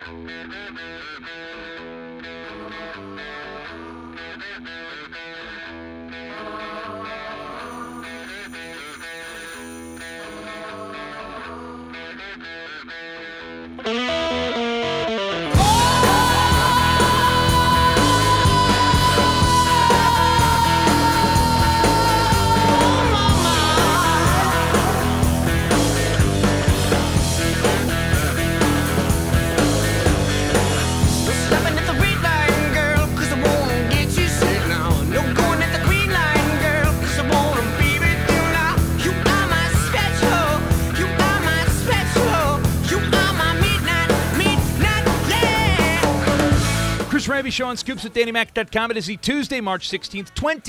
Ravi Show on Scoops with DannyMac.com. It is the Tuesday, March 16th,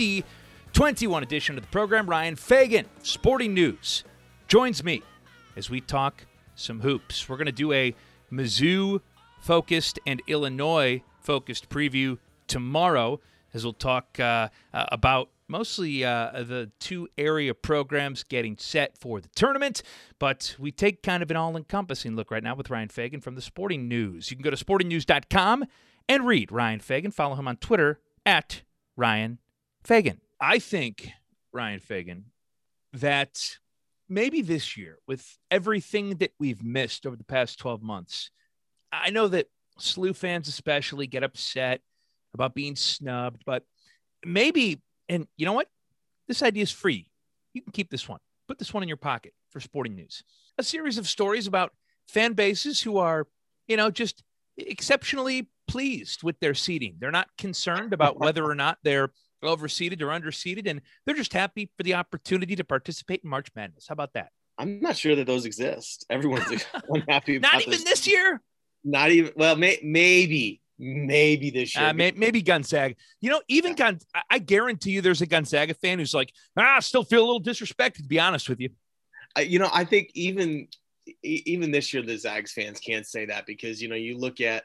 2021 edition of the program. Ryan Fagan, Sporting News, joins me as we talk some hoops. We're going to do a Mizzou-focused and Illinois-focused preview tomorrow, as we'll talk about mostly the two area programs getting set for the tournament. But we take kind of an all-encompassing look right now with Ryan Fagan from the Sporting News. You can go to sportingnews.com and read Ryan Fagan. Follow him on Twitter at Ryan Fagan. I think, Ryan Fagan, that maybe this year, with everything that we've missed over the past 12 months, I know that SLU fans especially get upset about being snubbed, but maybe, and you know what? This idea is free. You can keep this one. Put this one in your pocket for Sporting News. A series of stories about fan bases who are, just exceptionally pleased with their seating. They're not concerned about whether or not they're overseated or underseated, and they're just happy for the opportunity to participate in March Madness. How about that? I'm not sure that those exist. Everyone's unhappy about Not even this year? Not even, well, maybe this year. Maybe Gonzaga. I guarantee you there's a Gonzaga fan who's like, I still feel a little disrespected, to be honest with you. I think even this year, the Zags fans can't say that because, you look at,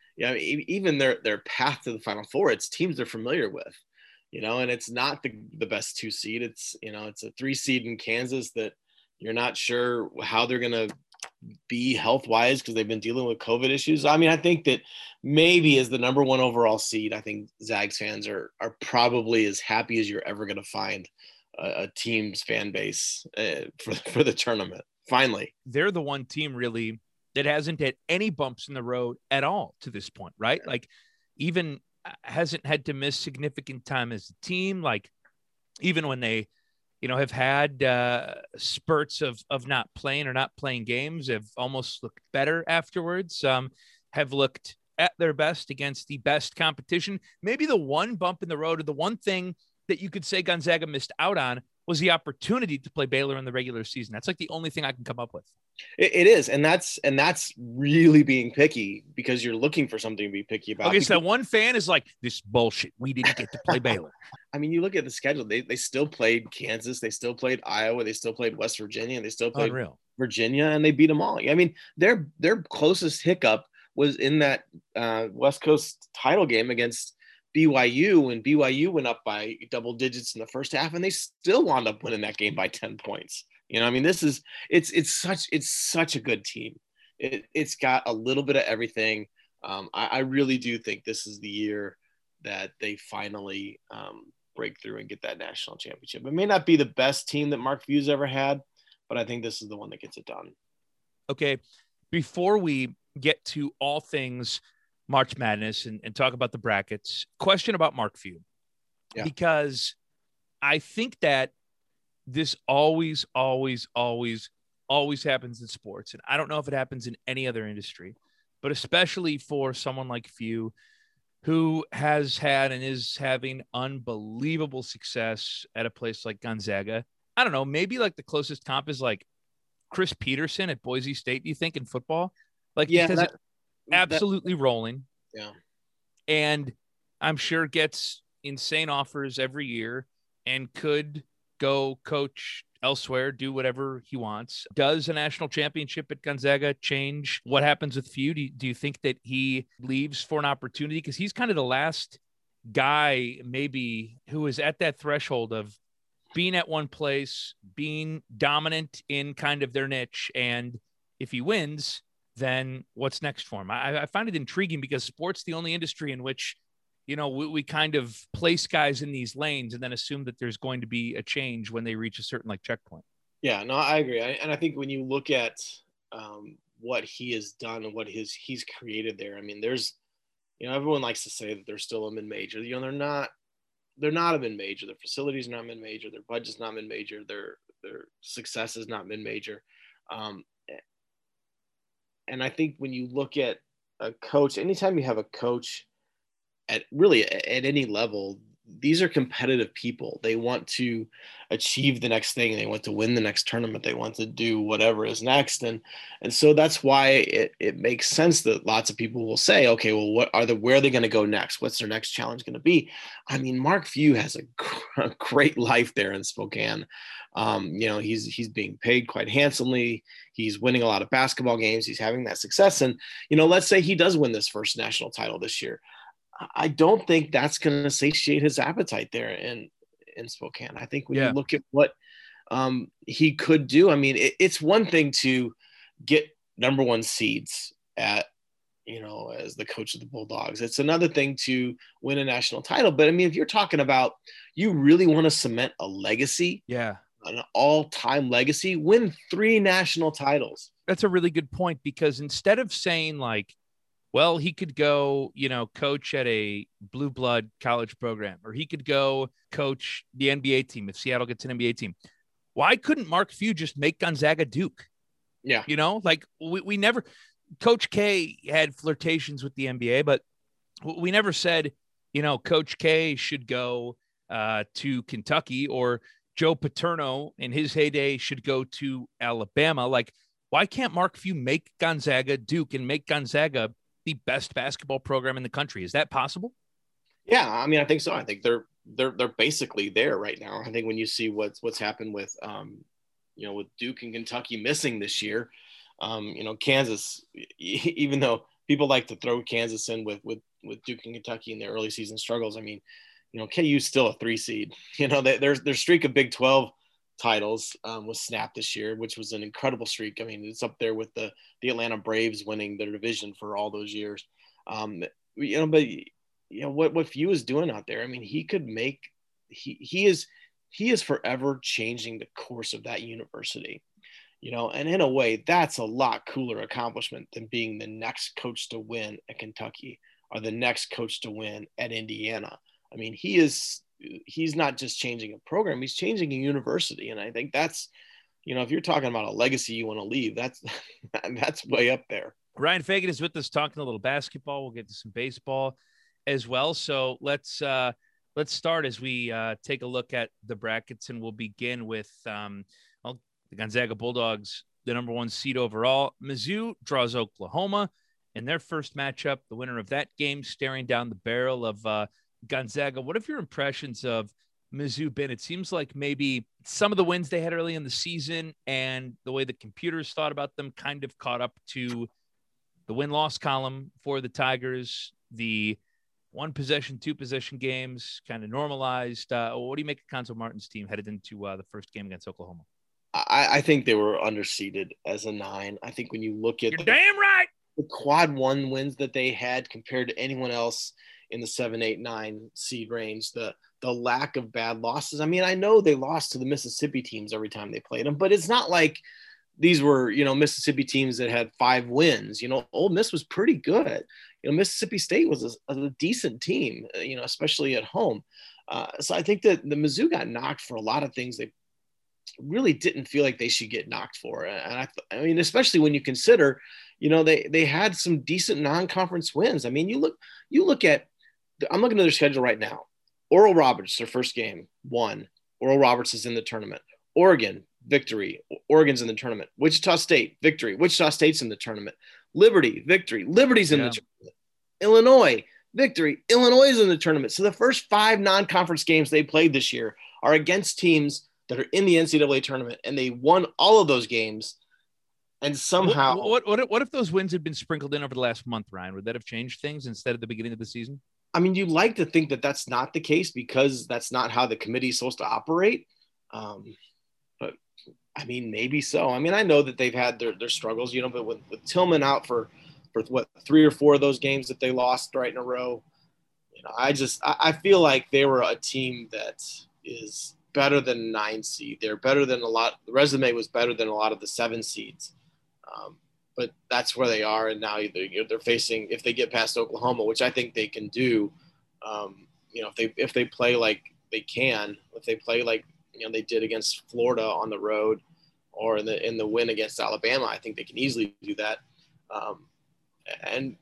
even their path to the Final Four, it's teams they're familiar with, and it's not the best 2 seed. It's, it's a 3 seed in Kansas that you're not sure how they're going to be health-wise because they've been dealing with COVID issues. I mean, I think that maybe as the number 1 overall seed, I think Zags fans are probably as happy as you're ever going to find a team's fan base for the tournament. Finally, they're the one team really that hasn't had any bumps in the road at all to this point, right? Yeah. Like, even hasn't had to miss significant time as a team. Like, even when they, have had spurts of not playing or not playing games, have almost looked better afterwards, have looked at their best against the best competition. Maybe the one bump in the road, or the one thing that you could say Gonzaga missed out on, was the opportunity to play Baylor in the regular season. That's like the only thing I can come up with. It is. And that's really being picky, because you're looking for something to be picky about. Okay, so one fan is like, this bullshit, we didn't get to play Baylor. I mean, you look at the schedule, they still played Kansas, they still played Iowa, they still played West Virginia, and they still played Virginia, and they beat them all. I mean, their closest hiccup was in that West Coast title game against BYU, when BYU went up by double digits in the first half, and they still wound up winning that game by 10 points. I mean, it's such a good team. It's got a little bit of everything. I really do think this is the year that they finally break through and get that national championship. It may not be the best team that Mark Few's ever had, but I think this is the one that gets it done. Okay, before we get to all things March Madness and talk about the brackets, question about Mark Few. Yeah. Because I think that this always happens in sports. And I don't know if it happens in any other industry, but especially for someone like Few, who has had and is having unbelievable success at a place like Gonzaga. I don't know, maybe like the closest comp is like Chris Peterson at Boise State, do you think, in football? Like, yeah, because it's absolutely rolling. Yeah. And I'm sure gets insane offers every year and could go coach elsewhere, do whatever he wants. Does a national championship at Gonzaga change what happens with Few? Do you think that he leaves for an opportunity? Because he's kind of the last guy maybe who is at that threshold of being at one place, being dominant in kind of their niche. And if he wins, then what's next for him? I find it intriguing because sport's the only industry in which, we kind of place guys in these lanes and then assume that there's going to be a change when they reach a certain checkpoint. Yeah, no, I agree. And I think when you look at what he has done and what he's created there, I mean, there's, everyone likes to say that they're still a mid-major. They're not a mid-major. Their facilities are not mid-major. Their budget's not mid-major. Their success is not mid-major. And I think when you look at a coach, anytime you have a coach at any level, these are competitive people. They want to achieve the next thing. They want to win the next tournament. They want to do whatever is next. And so that's why it makes sense that lots of people will say, okay, well, where are they going to go next? What's their next challenge going to be? I mean, Mark Few has a great life there in Spokane. He's being paid quite handsomely. He's winning a lot of basketball games. He's having that success. And, let's say he does win this first national title this year. I don't think that's going to satiate his appetite there in Spokane. I think when you look at what he could do, I mean, it's one thing to get number one seeds as the coach of the Bulldogs. It's another thing to win a national title. But I mean, if you're talking about, you really want to cement a legacy, an all-time legacy, win 3 national titles. That's a really good point, because instead of saying well, he could go, coach at a blue blood college program, or he could go coach the NBA team if Seattle gets an NBA team. Why couldn't Mark Few just make Gonzaga Duke? Yeah. We never, Coach K had flirtations with the NBA, but we never said, Coach K should go to Kentucky, or Joe Paterno in his heyday should go to Alabama. Why can't Mark Few make Gonzaga Duke and make Gonzaga the best basketball program in the country? Is that possible? Yeah, I mean, I think so. I think they're basically there right now. I think when you see what's happened with with Duke and Kentucky missing this year, Kansas, even though people like to throw Kansas in with Duke and Kentucky in their early season struggles, I mean, KU's still a 3 seed. Their streak of Big 12 titles was snapped this year, which was an incredible streak. I mean, it's up there with the Atlanta Braves winning their division for all those years. But what Few is doing out there, I mean, he could make, he is forever changing the course of that university, and in a way that's a lot cooler accomplishment than being the next coach to win at Kentucky or the next coach to win at Indiana. I mean, he's not just changing a program, he's changing a university. And I think that's, if you're talking about a legacy you want to leave, that's way up there. Ryan Fagan is with us talking a little basketball. We'll get to some baseball as well. So let's start as we take a look at the brackets, and we'll begin with the Gonzaga Bulldogs, the number 1 seed overall. Mizzou draws Oklahoma in their first matchup. The winner of that game staring down the barrel of Gonzaga. What have your impressions of Mizzou been? It seems like maybe some of the wins they had early in the season and the way the computers thought about them kind of caught up to the win-loss column for the Tigers. The 1-possession, 2-possession games kind of normalized. What do you make of Cuonzo Martin's team headed into the first game against Oklahoma? I think they were underseeded as a 9. I think when you look at damn right, the quad 1 wins that they had compared to anyone else in the 7, 8, 9 seed range, the lack of bad losses. I mean, I know they lost to the Mississippi teams every time they played them, but it's not like these were, Mississippi teams that had 5 wins. Ole Miss was pretty good. Mississippi State was a decent team, especially at home. So I think that the Mizzou got knocked for a lot of things they really didn't feel like they should get knocked for. And I mean, especially when you consider, they had some decent non-conference wins. I mean, you look at, I'm looking at their schedule right now. Oral Roberts, their first game, won. Oral Roberts is in the tournament. Oregon, victory. Oregon's in the tournament. Wichita State, victory. Wichita State's in the tournament. Liberty, victory. Liberty's in the tournament. Illinois, victory. Illinois is in the tournament. So the first 5 non-conference games they played this year are against teams that are in the NCAA tournament, and they won all of those games. And somehow, what if those wins had been sprinkled in over the last month, Ryan? Would that have changed things instead of the beginning of the season? I mean, you'd like to think that that's not the case because that's not how the committee is supposed to operate. But I mean, maybe so. I mean, I know that they've had their struggles, but with Tillman out for what, 3 or 4 of those games that they lost right in a row, I feel like they were a team that is better than a 9 seed. They're better than a lot. The resume was better than a lot of the 7 seeds. But that's where they are, and now they're facing, if they get past Oklahoma, which I think they can do. If they play like they can, if they play like they did against Florida on the road, or in the win against Alabama, I think they can easily do that. And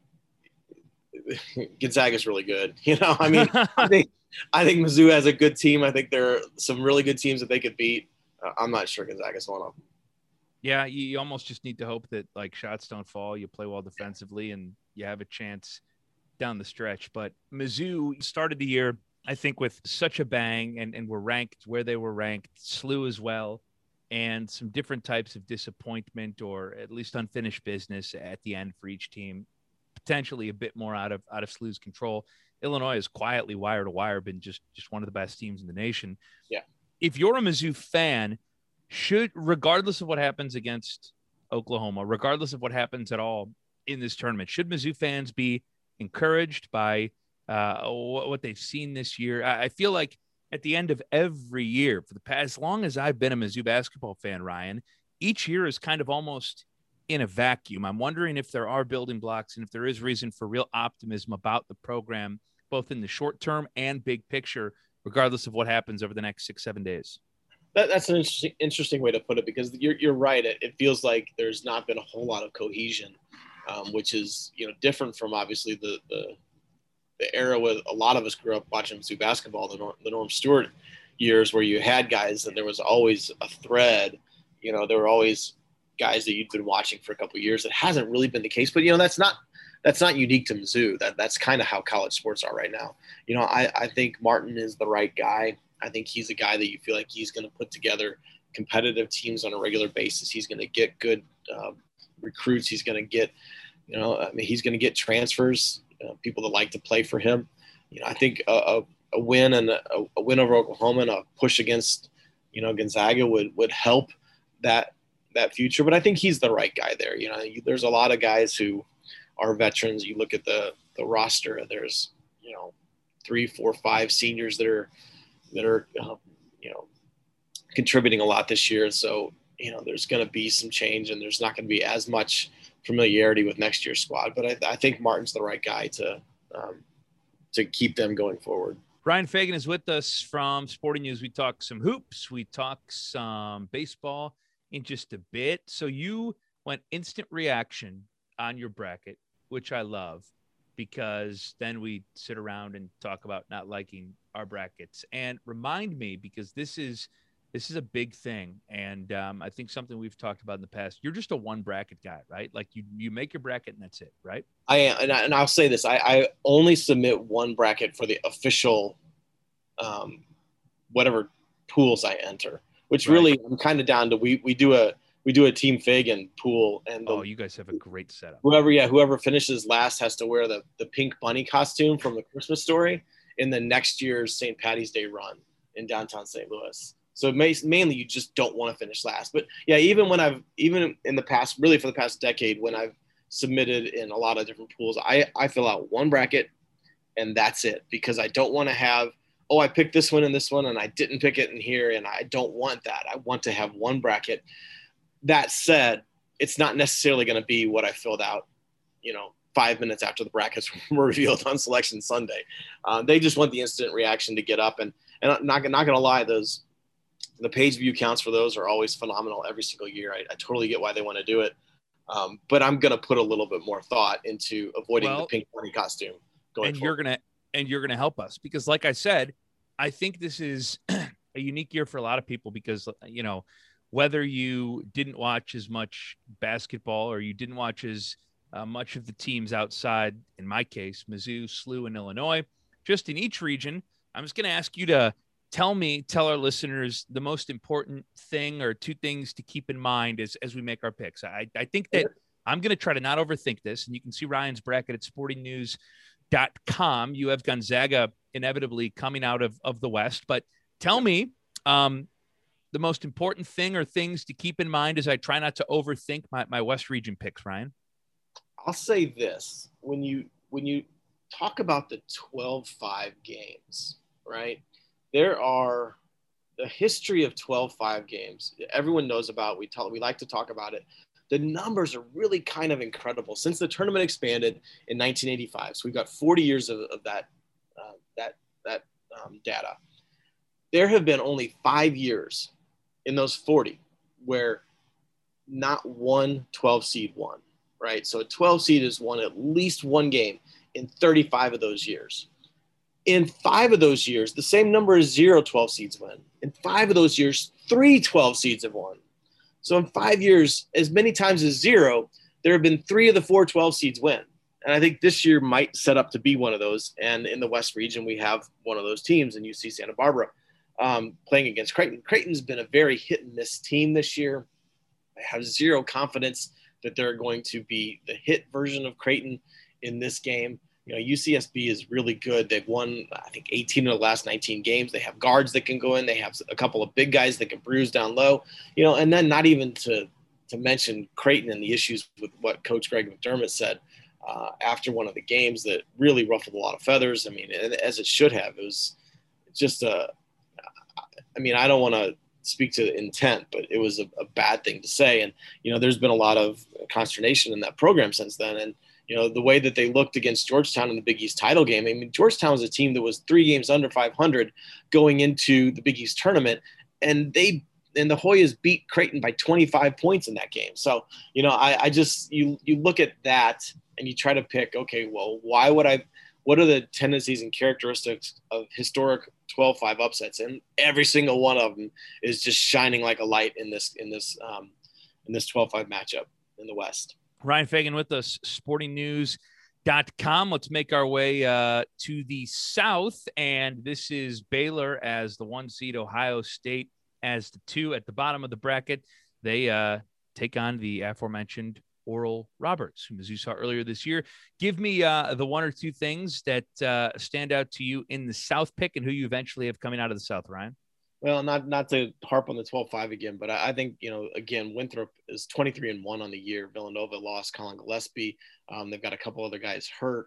Gonzaga is really good. I mean, I think Mizzou has a good team. I think there are some really good teams that they could beat. I'm not sure Gonzaga is one of them. Yeah, you almost just need to hope that like shots don't fall. You play well defensively, and you have a chance down the stretch. But Mizzou started the year, I think, with such a bang, and were ranked where they were ranked. SLU as well, and some different types of disappointment, or at least unfinished business at the end for each team. Potentially a bit more out of SLU's control. Illinois has quietly, wire to wire, been just one of the best teams in the nation. Yeah. If you're a Mizzou fan, regardless of what happens against Oklahoma, regardless of what happens at all in this tournament, should Mizzou fans be encouraged by what they've seen this year? I feel like at the end of every year, for the past, as long as I've been a Mizzou basketball fan, Ryan, each year is kind of almost in a vacuum. I'm wondering if there are building blocks and if there is reason for real optimism about the program, both in the short term and big picture, regardless of what happens over the next 6-7 days. That's an interesting way to put it, because you're right. It feels like there's not been a whole lot of cohesion, which is different from obviously the era where a lot of us grew up watching Mizzou basketball, the Norm Stewart years, where you had guys and there was always a thread. There were always guys that you've been watching for a couple of years. That hasn't really been the case, but that's not unique to Mizzou. That's kind of how college sports are right now. I think Martin is the right guy. I think he's a guy that you feel like he's going to put together competitive teams on a regular basis. He's going to get good recruits. He's going to get, he's going to get transfers, people that like to play for him. I think a win and a win over Oklahoma and a push against, Gonzaga would help that future. But I think he's the right guy there. There's a lot of guys who are veterans. You look at the roster, and there's 3, 4, 5 seniors that are contributing a lot this year. So there's going to be some change, and there's not going to be as much familiarity with next year's squad. But I think Martin's the right guy to keep them going forward. Ryan Fagan is with us from Sporting News. We talk some hoops. We talk some baseball in just a bit. So you went instant reaction on your bracket, which I love, because then we sit around and talk about not liking our brackets. And remind me, because this is a big thing, and I think something we've talked about in the past. You're just a one bracket guy, right? Like you make your bracket and that's it, right? I am, and I'll say this: I only submit one bracket for the official, whatever pools I enter. Which right. Really, I'm kind of down to we do a Team Fagan pool, and you guys have a great setup. Whoever finishes last has to wear the pink bunny costume from the Christmas Story in the next year's St. Patty's Day run in downtown St. Louis. So mainly you just don't want to finish last. But yeah, even in the past, really for the past decade, when I've submitted in a lot of different pools, I fill out one bracket and that's it, because I don't want to have, I picked this one and this one and I didn't pick it in here, and I don't want that. I want to have one bracket. That said, it's not necessarily going to be what I filled out, 5 minutes after the brackets were revealed on Selection Sunday. They just want the instant reaction to get up, and I'm not going to lie, the page view counts for those are always phenomenal every single year. I totally get why they want to do it. But I'm going to put a little bit more thought into avoiding the pink bunny costume going forward. You're going to help us, because like I said, I think this is a unique year for a lot of people, because, whether you didn't watch as much basketball or you didn't watch as much of the teams outside, in my case, Mizzou, SLU, and Illinois, just in each region, I'm just going to ask you to tell our listeners the most important thing or two things to keep in mind as we make our picks. I think that I'm going to try to not overthink this, and you can see Ryan's bracket at sportingnews.com. You have Gonzaga inevitably coming out of the West, but tell me, the most important thing or things to keep in mind as I try not to overthink my West Region picks, Ryan? I'll say this. When you talk about the 12-5 games, right? There are the history of 12-5 games. Everyone knows about. We like to talk about it. The numbers are really kind of incredible since the tournament expanded in 1985. So we've got 40 years of that data. There have been only 5 years in those 40 where not one 12 seed won, right? So a 12 seed has won at least one game in 35 of those years. In 5 of those years, the same number as 12 seeds win. In 5 of those years, 12 seeds have won. So in 5 years, as many times as 0, there have been 3 of the 12 seeds win. And I think this year might set up to be one of those. And in the West region, we have one of those teams in UC Santa Barbara playing against Creighton. Creighton's been a very hit and miss team this year. I have zero confidence that they're going to be the hit version of Creighton in this game. You know, UCSB is really good. They've won, I think, 18 of the last 19 games. They have guards that can go in. They have a couple of big guys that can bruise down low. You know, and then not even to mention Creighton and the issues with what Coach Greg McDermott said after one of the games that really ruffled a lot of feathers. I mean, as it should have. It was just I don't want to speak to intent, but it was a bad thing to say. And, you know, there's been a lot of consternation in that program since then. And, you know, the way that they looked against Georgetown in the Big East title game, I mean, Georgetown was a team that was 3 games under 500 going into the Big East tournament. And the Hoyas beat Creighton by 25 points in that game. So, you know, I just, you look at that and you try to pick, okay, well, what are the tendencies and characteristics of historic 12-5 upsets? And every single one of them is just shining like a light in this 12-5 matchup in the West. Ryan Fagan with us, sportingnews.com. Let's make our way to the South. And this is Baylor as the 1 seed, Ohio State as the 2 at the bottom of the bracket. They take on the aforementioned Oral Roberts, whom, as you saw earlier this year. Give me the 1 or 2 things that stand out to you in the South pick and who you eventually have coming out of the South, Ryan. Well, not to harp on the 12-5 again, but I think, you know, again, Winthrop is 23-1 on the year. Villanova lost Colin Gillespie. They've got a couple other guys hurt.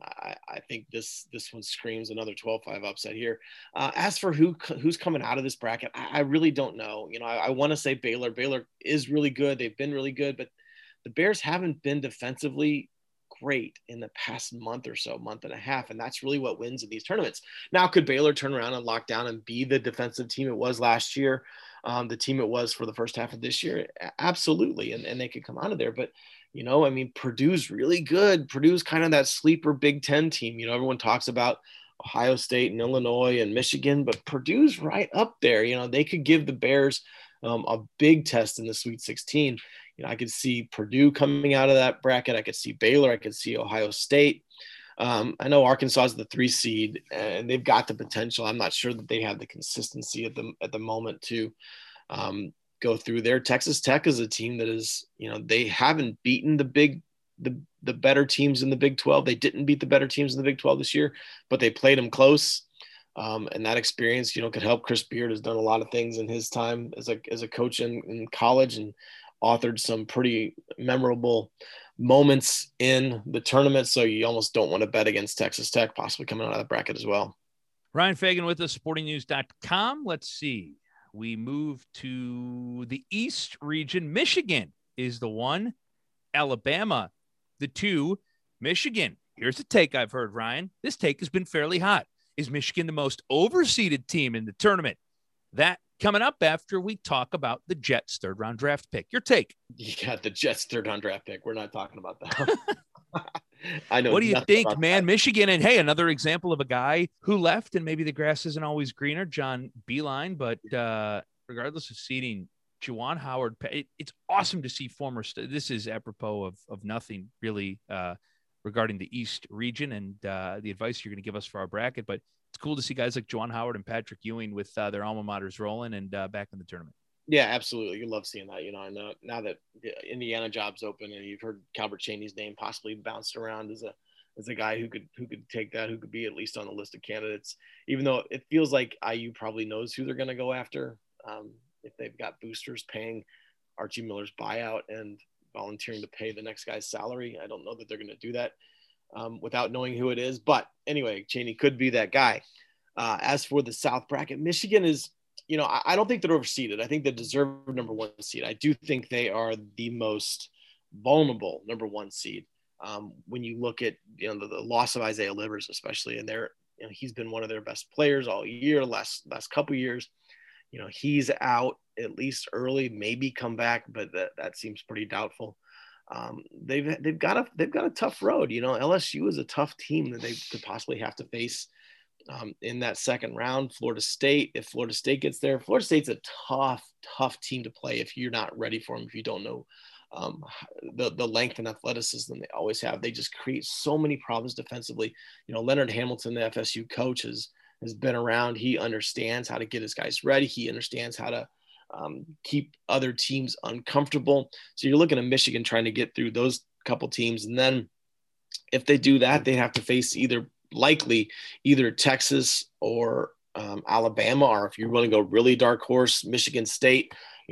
I think this one screams another 12-5 upset here. As for who's coming out of this bracket, I really don't know. You know, I want to say Baylor. Baylor is really good. They've been really good, but the Bears haven't been defensively great in the past month or so, month and a half. And that's really what wins in these tournaments. Now, could Baylor turn around and lock down and be the defensive team it was last year? The team it was for the first half of this year? Absolutely. And they could come out of there. But, you know, I mean, Purdue's really good. Purdue's kind of that sleeper Big Ten team. You know, everyone talks about Ohio State and Illinois and Michigan, but Purdue's right up there. You know, they could give the Bears a big test in the Sweet 16. You know, I could see Purdue coming out of that bracket. I could see Baylor. I could see Ohio State. I know Arkansas is the 3 seed, and they've got the potential. I'm not sure that they have the consistency at the moment to go through there. Texas Tech is a team that is, you know, they haven't beaten the better teams in the Big 12. They didn't beat the better teams in the Big 12 this year, but they played them close. And that experience, you know, could help. Chris Beard has done a lot of things in his time as a coach in college and authored some pretty memorable moments in the tournament. So you almost don't want to bet against Texas Tech possibly coming out of the bracket as well. Ryan Fagan with us, sportingnews.com. Let's see. We move to the East region. Michigan is the 1, Alabama the 2, Michigan. Here's a take I've heard, Ryan. This take has been fairly hot. Is Michigan the most overseeded team in the tournament? That coming up after we talk about the Jets' 3rd-round draft pick. Your take? Yeah, the Jets' 3rd-round draft pick. We're not talking about that. I know. What do you think, man? That. Michigan, and hey, another example of a guy who left, and maybe the grass isn't always greener, John Beilein. But regardless of seeding, Juwan Howard, it's awesome to see former. This is apropos of nothing really regarding the East region and the advice you're going to give us for our bracket, but it's cool to see guys like Juwan Howard and Patrick Ewing with their alma maters rolling and back in the tournament. Yeah, absolutely. You love seeing that. You know, I know now that the Indiana job's open and you've heard Calbert Cheney's name possibly bounced around as a guy who could take that, who could be at least on the list of candidates, even though it feels like IU probably knows who they're going to go after. if they've got boosters paying Archie Miller's buyout and volunteering to pay the next guy's salary. I don't know that they're going to do that without knowing who it is. But anyway, Chaney could be that guy. As for the South bracket, Michigan is, I don't think they're overseeded. I think they deserve number 1 seed. I do think they are the most vulnerable number 1 seed. When you look at, the loss of Isaiah Livers, especially, and he's been one of their best players all year, last couple years. He's out at least early, maybe come back, but that seems pretty doubtful. They've got a tough road. LSU is a tough team that they could possibly have to face in that second round. Florida State, if Florida State gets there, Florida State's a tough team to play if you're not ready for them, if you don't know the length and athleticism they always have. They just create so many problems defensively. Leonard Hamilton, the FSU coach, has been around. He understands how to get his guys ready. He understands how to keep other teams uncomfortable. So you're looking at Michigan trying to get through those couple teams. And then if they do that, they have to face either Texas or Alabama, or if you want to go really dark horse, Michigan State.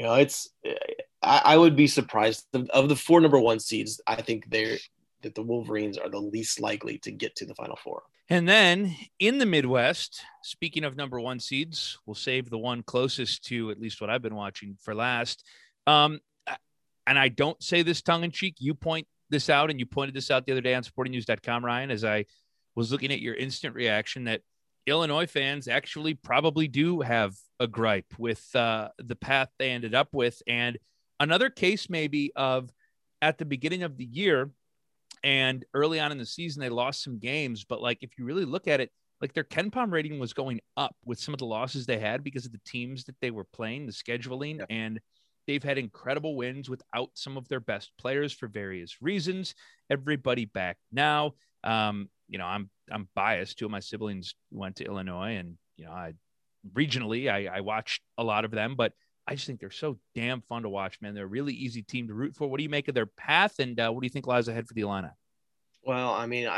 I would be surprised. Of the 4 number 1 seeds, I think that the Wolverines are the least likely to get to the Final Four. And then in the Midwest, speaking of number 1 seeds, we'll save the one closest to at least what I've been watching for last. And I don't say this tongue in cheek. You point this out, and you pointed this out the other day on sportingnews.com, Ryan, as I was looking at your instant reaction that Illinois fans actually probably do have a gripe with the path they ended up with. And another case maybe of at the beginning of the year and early on in the season, they lost some games. But like, if you really look at it, like their KenPom rating was going up with some of the losses they had because of the teams that they were playing, the scheduling, and they've had incredible wins without some of their best players for various reasons. Everybody back now. I'm biased. 2 of my siblings went to Illinois, and I watched a lot of them, but I just think they're so damn fun to watch, man. They're a really easy team to root for. What do you make of their path, and what do you think lies ahead for the Illini? Well, I mean,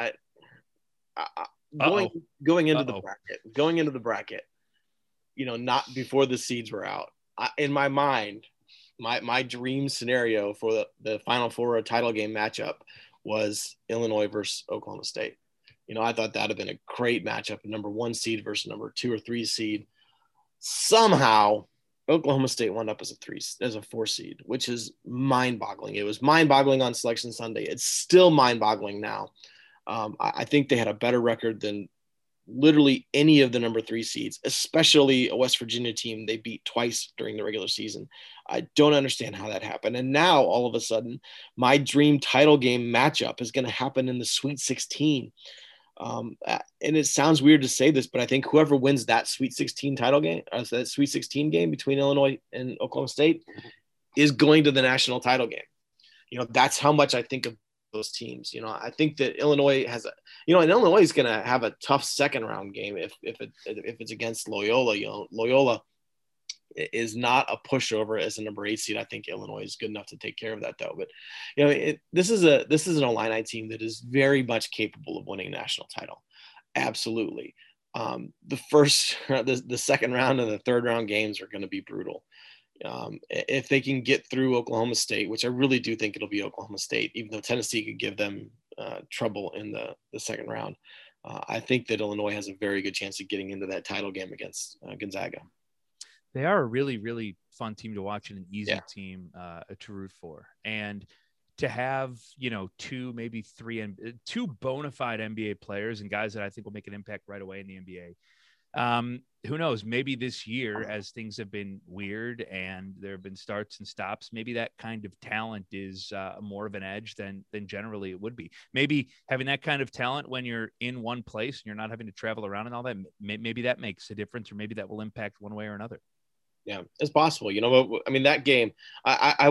going into the bracket, not before the seeds were out. In my mind, my dream scenario for the Final Four title game matchup was Illinois versus Oklahoma State. I thought that'd have been a great matchup, number 1 seed versus number 2 or 3 seed. Somehow Oklahoma State wound up as a 4 seed, which is mind-boggling. It was mind-boggling on Selection Sunday. It's still mind-boggling now. I think they had a better record than literally any of the number 3 seeds, especially a West Virginia team they beat twice during the regular season. I don't understand how that happened. And now all of a sudden, my dream title game matchup is going to happen in the Sweet 16. And it sounds weird to say this, but I think whoever wins that Sweet 16 title game, that Sweet 16 game between Illinois and Oklahoma State, is going to the national title game. That's how much I think of those teams. I think that Illinois has and Illinois is going to have a tough second round game if it's against Loyola. Loyola is not a pushover as a number 8 seed. I think Illinois is good enough to take care of that, though. But this is an Illini team that is very much capable of winning a national title. Absolutely. The second round and the third round games are going to be brutal. If they can get through Oklahoma State, which I really do think it'll be Oklahoma State, even though Tennessee could give them trouble in the second round, I think that Illinois has a very good chance of getting into that title game against Gonzaga. They are a really, really fun team to watch and an easy team to root for. And to have, 2, maybe 3, and 2 bona fide NBA players and guys that I think will make an impact right away in the NBA. Who knows? Maybe this year, as things have been weird and there have been starts and stops, maybe that kind of talent is more of an edge than generally it would be. Maybe having that kind of talent when you're in one place and you're not having to travel around and all that, maybe that makes a difference, or maybe that will impact one way or another. Yeah, it's possible. I mean, that game, I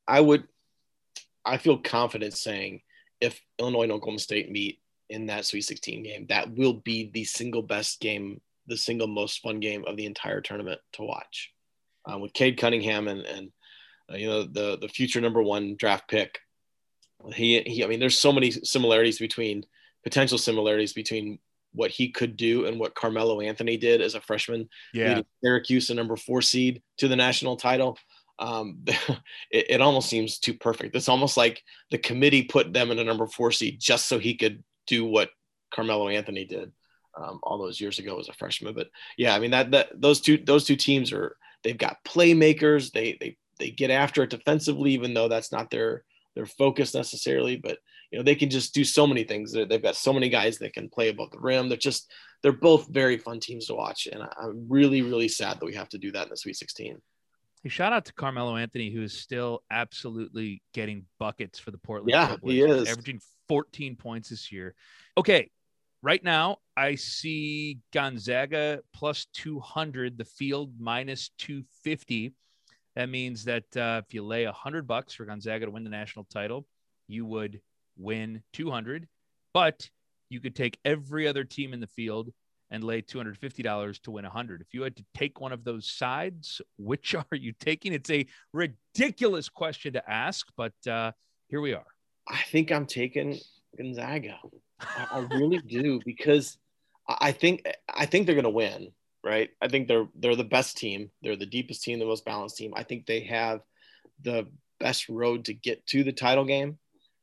feel confident saying if Illinois and Oklahoma State meet in that Sweet 16 game, that will be the single best game, the single most fun game of the entire tournament to watch. With Cade Cunningham and the future number 1 draft pick. I mean, there's so many potential similarities between what he could do and what Carmelo Anthony did as a freshman, leading Syracuse, a number 4 seed, to the national title. It almost seems too perfect. It's almost like the committee put them in a number 4 seed just so he could do what Carmelo Anthony did all those years ago as a freshman. But yeah, I mean those two teams they've got playmakers. They get after it defensively, even though that's not their focus necessarily. But they can just do so many things. They've got so many guys that can play above the rim. They're both very fun teams to watch, and I'm really, really sad that we have to do that in the Sweet 16. Hey, shout out to Carmelo Anthony, who is still absolutely getting buckets for the Portland Trailblazers. He is averaging 14 points this year. Okay, right now I see Gonzaga plus 200, the field minus 250. That means that if you lay $100 for Gonzaga to win the national title, you would win 200. But you could take every other team in the field and lay $250 to win 100. If you had to take one of those sides, which are you taking? It's a ridiculous question to ask, but here we are. I think I'm taking Gonzaga. I really do, because I think they're going to win, right? I think they're the best team. They're the deepest team, the most balanced team. I think they have the best road to get to the title game.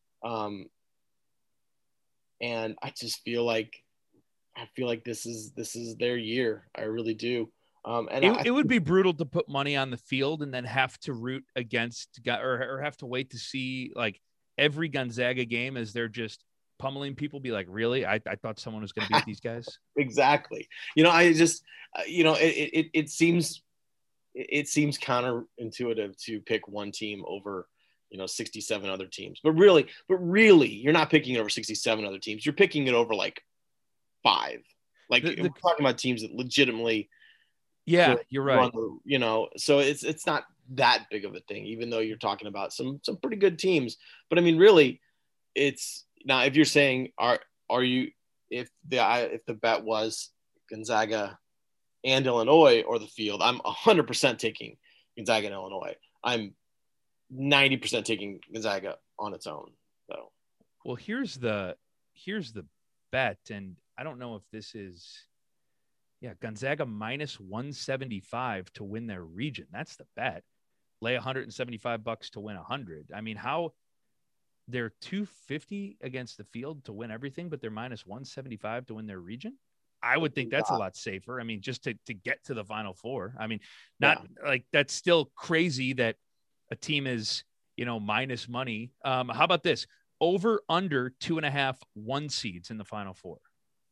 And I just feel like this is their year. I really do. And it would be brutal to put money on the field and then have to root against or have to wait to see like every Gonzaga game as they're just pummeling people. Be like, really? I thought someone was going to beat these guys. Exactly. I just, it seems counterintuitive to pick one team over 67 other teams, but really you're not picking it over 67 other teams. You're picking it over like 5. Like we're talking about teams that legitimately. Yeah, you're right. So it's not that big of a thing, even though you're talking about some pretty good teams. But I mean, really, it's now if you're saying if the bet was Gonzaga and Illinois or the field, I'm 100% taking Gonzaga and Illinois. I'm 90% taking Gonzaga on its own. So, well, here's the bet, and I don't know if this is, Gonzaga minus 175 to win their region. That's the bet. Lay $175 to win 100. I mean, how they're 250 against the field to win everything, but they're minus 175 to win their region. I would think that's a lot safer. I mean, just to get to the Final Four. I mean, like that's still crazy that a team is, minus money. How about this? Over under 2.5 1 seeds in the Final Four.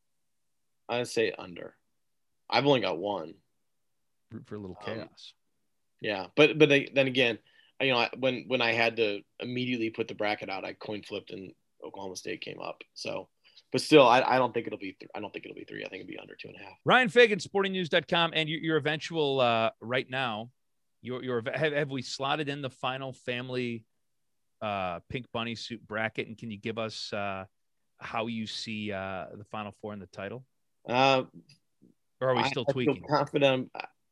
I'd say under. I've only got one. Root for a little chaos. Yeah, but then again, when I had to immediately put the bracket out, I coin flipped and Oklahoma State came up. So, but still, I don't think it'll be. I don't think it'll be 3. I think it'll be under 2.5. Ryan Fagan, SportingNews.com, and your eventual right now. Have we slotted in the final family pink bunny suit bracket, and can you give us how you see the Final Four in the title? Or are we still tweaking? I feel confident.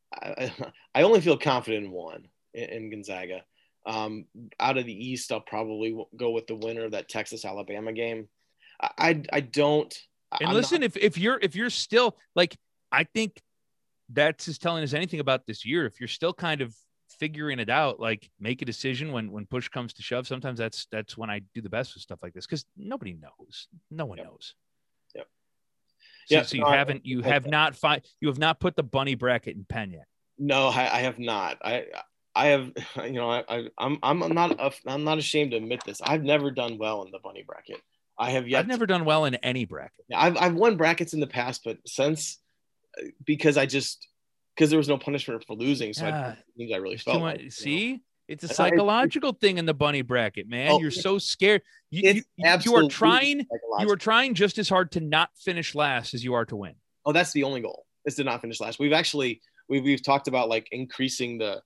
I only feel confident in one, in Gonzaga. Out of the East, I'll probably go with the winner of that Texas-Alabama game. I don't. And listen, if you're still like, I think that's just telling us anything about this year. If you're still kind of figuring it out, like make a decision when push comes to shove. Sometimes that's when I do the best with stuff like this, because nobody knows. No one knows. So you have not put the bunny bracket in pen yet. No, I have not. I have, I'm not ashamed to admit this. I've never done well in the bunny bracket. I've never done well in any bracket. I've won brackets in the past, but because there was no punishment for losing. So I really felt like, see, it's a psychological thing in the bunny bracket, man. You're so scared. You are trying just as hard to not finish last as you are to win. Oh, that's the only goal, is to not finish last. We've talked about like increasing the,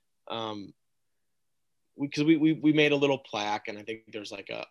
because we made a little plaque, and I think there's like a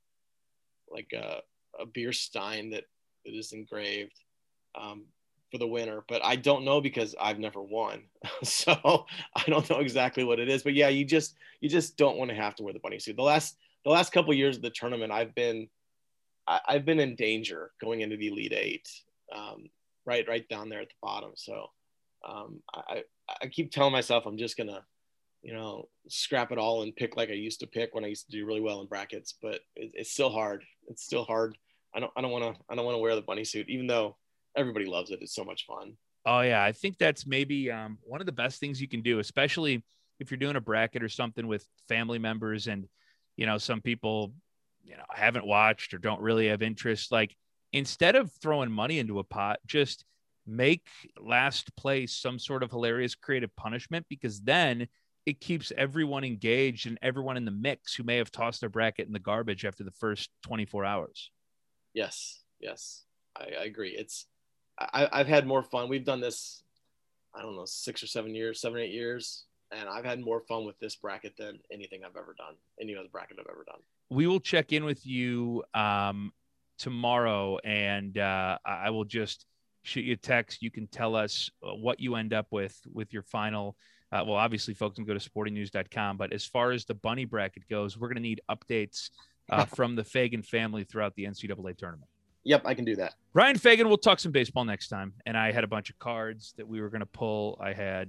beer stein that is engraved for the winner, but I don't know because I've never won. So I don't know exactly what it is, but yeah, you just don't want to have to wear the bunny suit. The last couple of years of the tournament, I've been in danger going into the Elite Eight. right down there at the bottom. So I keep telling myself I'm just gonna, scrap it all and pick like I used to pick when I used to do really well in brackets, but it's still hard. It's still hard. I don't want to wear the bunny suit, even though everybody loves it. It's so much fun. Oh yeah. I think that's maybe one of the best things you can do, especially if you're doing a bracket or something with family members and, some people, haven't watched or don't really have interest. Like, instead of throwing money into a pot, just make last place some sort of hilarious creative punishment, because then it keeps everyone engaged and everyone in the mix who may have tossed their bracket in the garbage after the first 24 hours. Yes. I agree. I've had more fun. We've done this, I don't know, 7 or 8 years. And I've had more fun with this bracket than anything I've ever done, any other bracket I've ever done. We will check in with you tomorrow, and I will just shoot you a text. You can tell us what you end up with your final. Well, obviously, folks can go to sportingnews.com. But as far as the bunny bracket goes, we're going to need updates from the Fagan family throughout the NCAA tournament. Yep, I can do that. Ryan Fagan, we'll talk some baseball next time. And I had a bunch of cards that we were going to pull. I had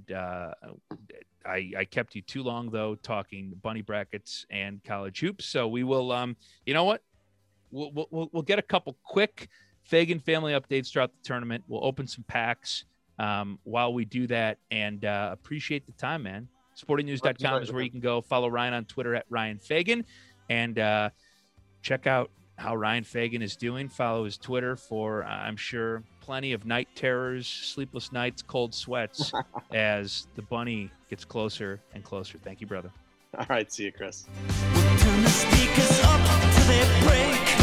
I kept you too long, though, talking bunny brackets and college hoops. So we will, you know what? We'll get a couple quick Fagan family updates throughout the tournament. We'll open some packs while we do that, and appreciate the time, man. Sportingnews.com is where you can go. Follow Ryan on Twitter at Ryan Fagan, and check out how Ryan Fagan is doing. Follow his Twitter for, I'm sure, plenty of night terrors, sleepless nights, cold sweats as the bunny gets closer and closer. Thank you, brother. All right. See you, Chris. We'll turn the speakers up till they break.